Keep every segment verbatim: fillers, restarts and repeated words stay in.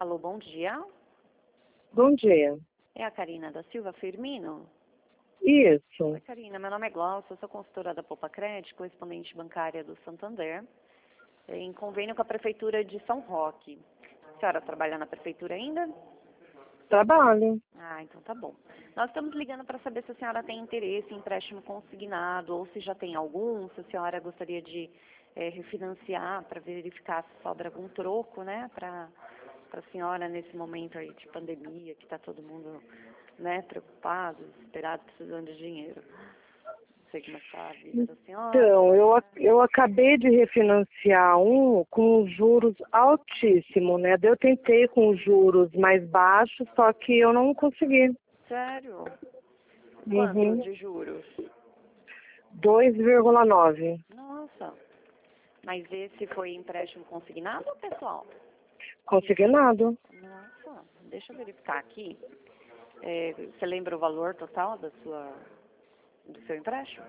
Alô, bom dia. Bom dia. É a Karina da Silva Firmino? Isso. Oi, Karina. Meu nome é Glaucia, eu sou consultora da Poupa Crédito, correspondente bancária do Santander, em convênio com a Prefeitura de São Roque. A senhora trabalha na Prefeitura ainda? Trabalho. Ah, então tá bom. Nós estamos ligando para saber se a senhora tem interesse em empréstimo consignado ou se já tem algum, se a senhora gostaria de é, refinanciar para verificar se sobra algum troco, né, para a senhora nesse momento aí de pandemia, que está todo mundo, né, preocupado, desesperado, precisando de dinheiro. Não sei como é que está a vida da senhora. Então, eu, ac- eu acabei de refinanciar um com juros altíssimos, né? Daí eu tentei com juros mais baixos, só que eu não consegui. Sério? Quanto Uhum. de juros? dois vírgula nove. Nossa. Mas esse foi empréstimo consignado ou pessoal? Consignado. Nossa, deixa eu verificar aqui. É, você lembra o valor total da sua, do seu empréstimo?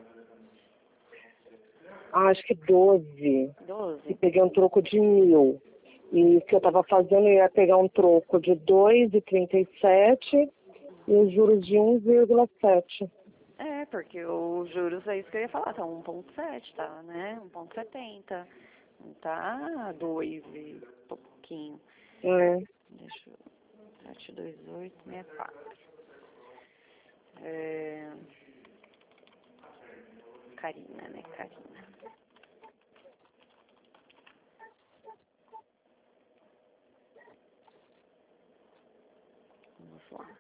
Ah, acho que doze. E doze? peguei um troco de mil. E o que eu estava fazendo, eu ia pegar um troco de dois vírgula trinta e sete e os juros de um vírgula sete. É, porque os juros é isso que eu ia falar, tá um vírgula sete, tá, né? um vírgula setenta. Não tá dois e pouquinho. É. Deixa eu... sete dois oito seis quatro. É... Karina, né? Karina. Vamos lá.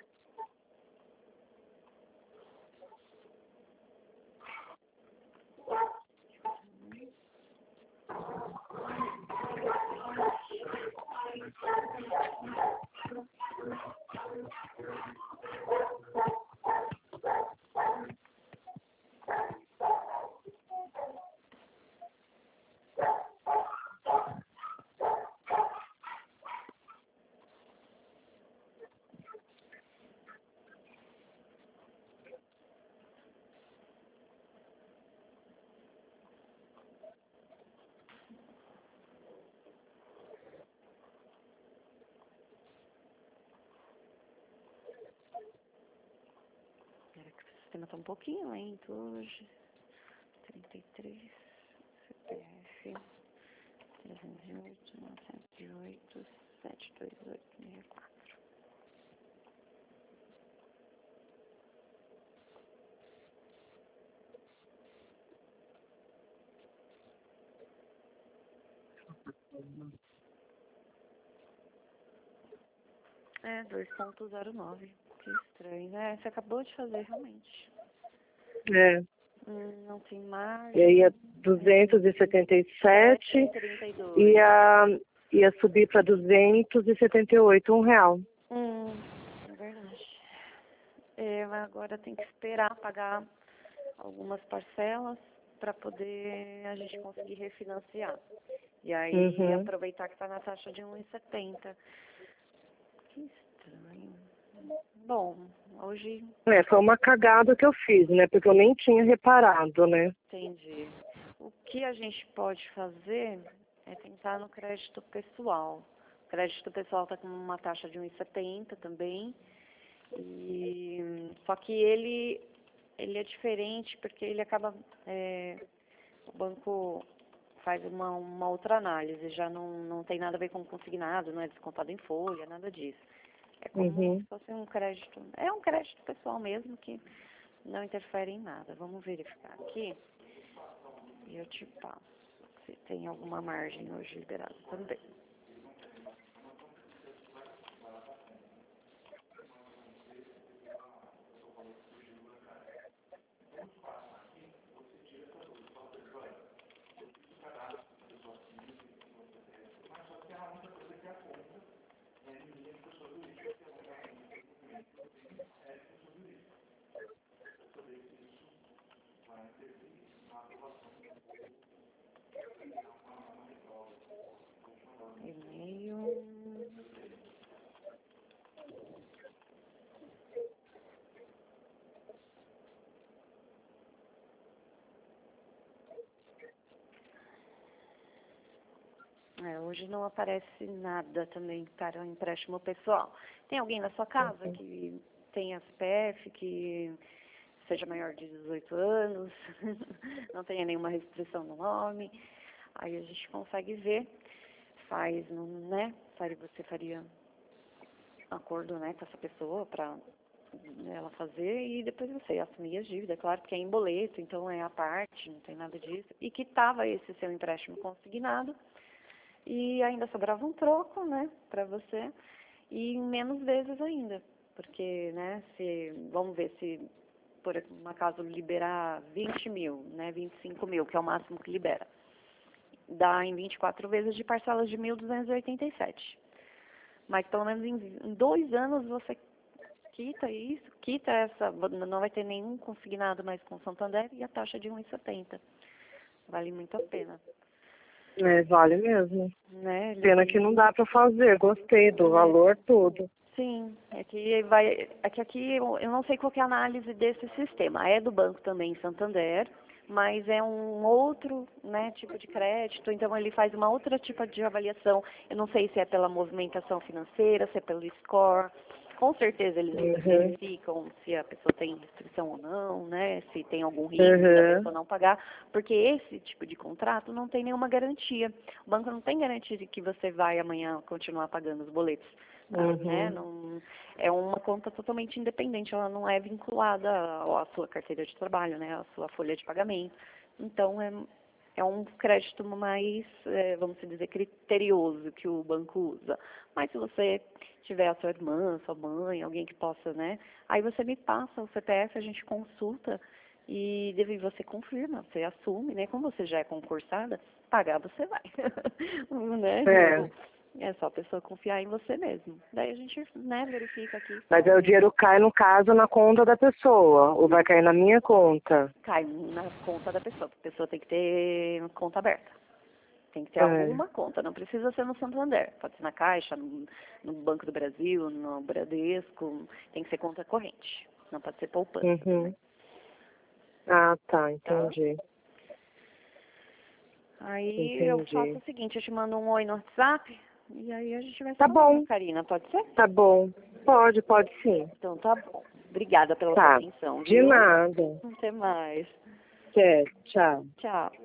Espera que o sistema tá um pouquinho lento hoje. trinta e três, C P F, trezentos e oito, novecentos e oito, sete dois oito seis quatro. É, dois ponto zero nove. Que estranho, né? Você acabou de fazer, realmente. É. Hum, não tem E margem. aí é duzentos e setenta e sete trinta e dois. e ia, ia subir para duzentos e setenta e oito, um real. Hum, é verdade. É, mas agora tem que esperar pagar algumas parcelas para poder a gente conseguir refinanciar. E aí Uhum. aproveitar que está na taxa de um vírgula setenta. Que estranho. Bom, hoje É, foi uma cagada que eu fiz, né? Porque eu nem tinha reparado, né? entendi. O que a gente pode fazer é tentar no crédito pessoal. O crédito pessoal está com uma taxa de um vírgula setenta também. E, só que ele, ele é diferente porque ele acaba... é, o banco faz uma, uma outra análise, já não, não tem nada a ver com consignado, não é descontado em folha, nada disso. É como Uhum. se fosse um crédito, é um crédito pessoal mesmo que não interfere em nada. Vamos verificar aqui e eu te passo se tem alguma margem hoje liberada também. É, hoje não aparece nada também para o empréstimo pessoal. Tem alguém na sua casa Uhum. que tenha C P F, que seja maior de dezoito anos, não tenha nenhuma restrição no nome, aí a gente consegue ver, faz, né, faria, você faria acordo, né, com essa pessoa para ela fazer e depois você assumir as dívidas, claro, porque é em boleto, então é a parte, não tem nada disso, e que estava esse seu empréstimo consignado e ainda sobrava um troco, né, para você, e em menos vezes ainda, porque, né, se, vamos ver se por um acaso liberar vinte mil, né, vinte e cinco mil, que é o máximo que libera, dá em vinte e quatro vezes de parcelas de mil duzentos e oitenta e sete. Mas pelo menos em, em dois anos você quita isso, quita essa, não vai ter nenhum consignado mais com Santander e a taxa de um vírgula setenta. Vale muito a pena. É, vale mesmo. Né? Ele Pena tem... que não dá para fazer, gostei do valor, tudo. Sim, é que, vai, é que aqui eu eu não sei qual que é a análise desse sistema. É do banco também, Santander, mas é um outro, né, tipo de crédito, então ele faz uma outra tipo de avaliação. Eu não sei se é pela movimentação financeira, se é pelo score. Com certeza eles Uhum. verificam se a pessoa tem restrição ou não, né, se tem algum risco da Uhum. pessoa não pagar, porque esse tipo de contrato não tem nenhuma garantia. O banco não tem garantia de que você vai amanhã continuar pagando os boletos. Ah, Uhum. né? Não, é uma conta totalmente independente, ela não é vinculada à à sua carteira de trabalho, né? À sua folha de pagamento. Então, é, é um crédito mais, é, vamos dizer, criterioso que o banco usa. Mas se você tiver a sua irmã, sua mãe, alguém que possa, né? Aí você me passa o C P F, a gente consulta e deve- você confirma, você assume, né? Como você já é concursada, pagar você vai. né? É. É só a pessoa confiar em você mesmo. Daí a gente, né, verifica aqui. Mas aí o dinheiro cai, no caso, na conta da pessoa, ou vai cair na minha conta? Cai na conta da pessoa. A pessoa tem que ter conta aberta. Tem que ter É. alguma conta. Não precisa ser no Santander. Pode ser na Caixa, no, no Banco do Brasil, no Bradesco. Tem que ser conta corrente. Não pode ser poupança. Uhum. Né? Ah, tá, Tá? entendi. Aí eu Entendi. faço o seguinte, eu te mando um oi no WhatsApp e aí a gente vai se Tá falando, bom, Karina. Pode ser? tá bom. Pode, pode sim. Então tá bom. Obrigada pela sua Tá, atenção, de viu? nada. Até mais. Certo, tchau. Tchau.